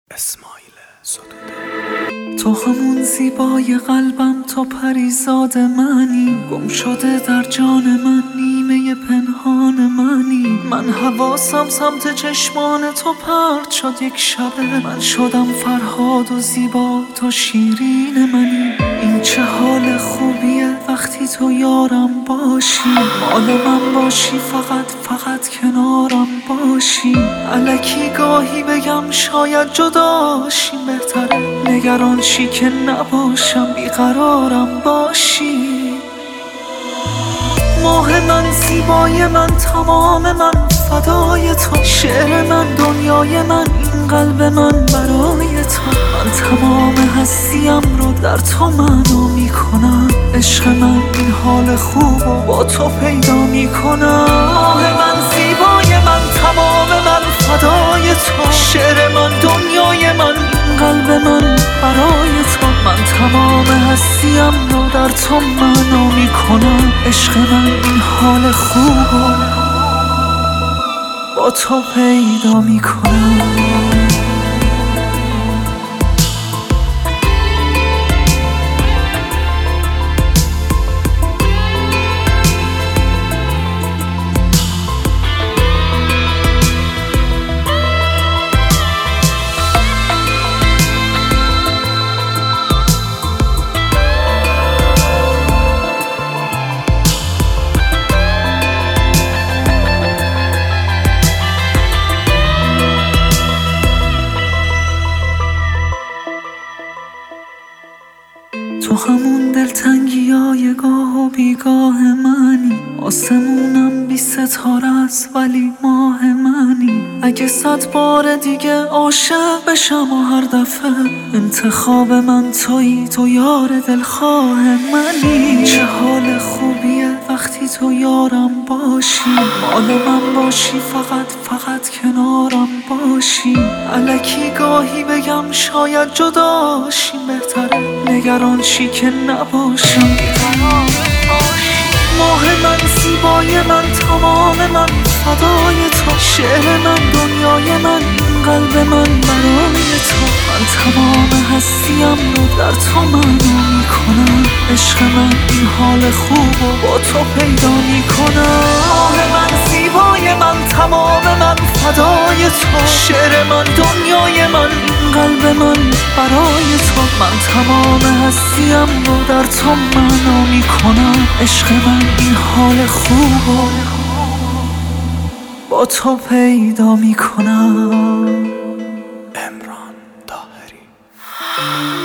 اسماعیل ستوده. تو همون زیبای قلبم، تو پریزاد منی، گم شده در جان من، نیمه پنهان منی. من حواسم سمت چشمان تو پرت شد یک شبه، من شدم فرهاد و زیبا، تو شیرین منی. این چه حال خوبیه وقتی تو یارم باشی، مال من باشی، فقط کنارم باشی. الکی گاهی بگم شاید جداشیم بهتره، نگران چی که نباشم، بیقرارم باشی. ماه من، زیبای من، تمام من فدای تو، شعر من، دنیای من، این قلب من برای تو. من تمام هستیم رو در تو معنا میکنم، عشق من این حال خوب و با تو پیدا میکنم. ماه من، زیبای من، تمام من فدای تو، شعر من، دنیای من، این قلب من برای تو. من تمام هستیم رو در تو معنا میکنم، عشق من این حال خوب و با تو پیدا میکنم. تو همون دلتنگیای گاه و بیگاه منی، آسمونم بی ستاره است ولی ماه منی. اگه 100 بار دیگه عاشق بشم و هر دفعه انتخاب من تویی، تو یار دلخواه منی. چه حال خوبیه وقتی تو یارم باشی، مال من باشی، فقط کنارم باشی. الکی گاهی بگم شاید جداشیم بهتره، نگران چی که نباشم، ماه من، زیبای من، تمام من فدای تو، شعر من، دنیای من، این قلب من برای تو. من تمام هستیم رو در تو معنا میکنم، عشق من این حال خوب و با تو پیدا میکنم. ماه من، زیبای من، تمام من فدای تو، شعر من، دنیای من، این قلب من برای تو. من تمام هستیم رو در تو معنا میکنم، عشق من این حال خوب و با تو پیدا میکنم. امران طاهری.